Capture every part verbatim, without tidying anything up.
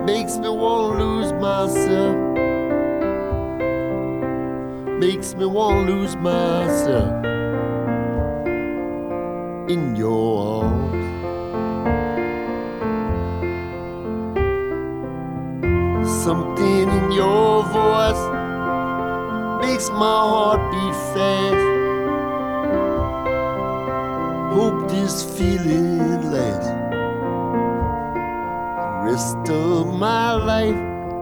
makes me wanna lose myself, makes me wanna lose myself in your arms. Something in your voice makes my heart beat fast. Hope this feeling lasts the rest of my life.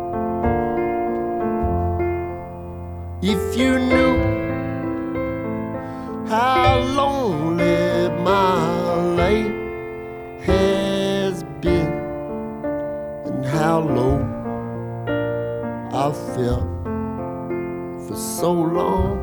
If you knew how lonely my life has been and how low I felt for so long.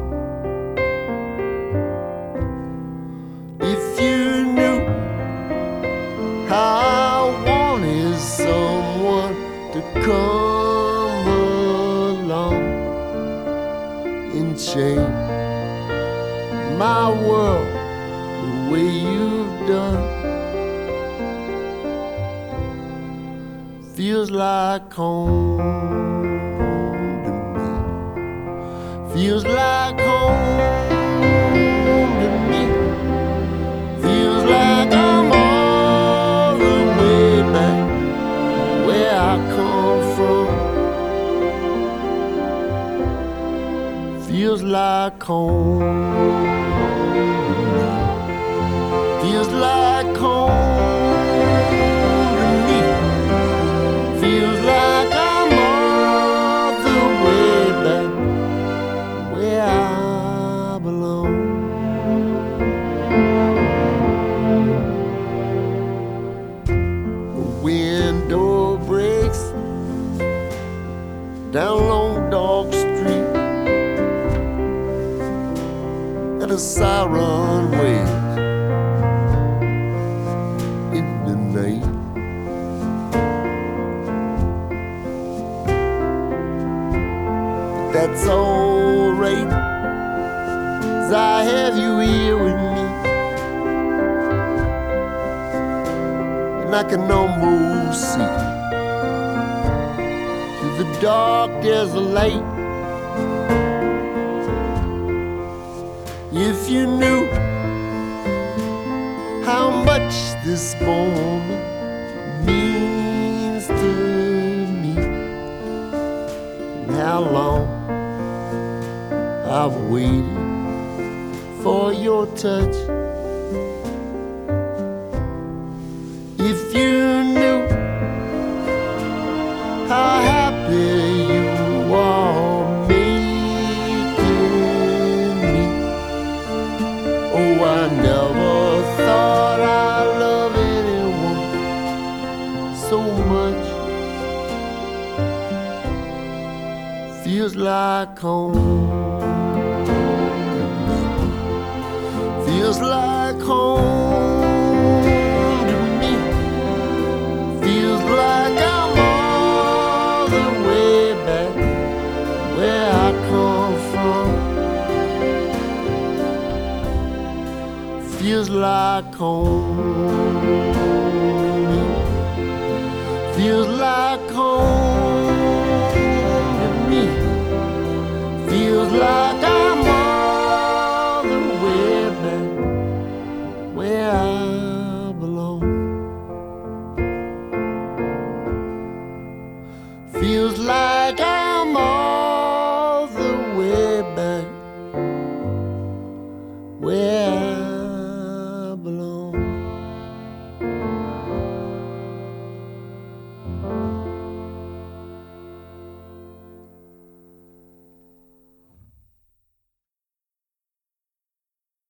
If you knew how I wanted someone to come along and change my world the way you've done, feels like home. Feels like home to me. Feels like I'm all the way back where I come from. Feels like home to me. Feels like home to me. Feels like I'm all the way back where I belong. The window breaks down long dark street, and a siren wails in the night. But that's alright, 'cause I have you here with me, and I can almost see through the dark there's a light. If you knew how much this moment means to me, and how long I've waited for your touch. If you knew how happy you are making me. Oh, I never thought I'd love anyone so much. Feels like home. Feels like home to me. Feels like I'm all the way back where I come from. Feels like home.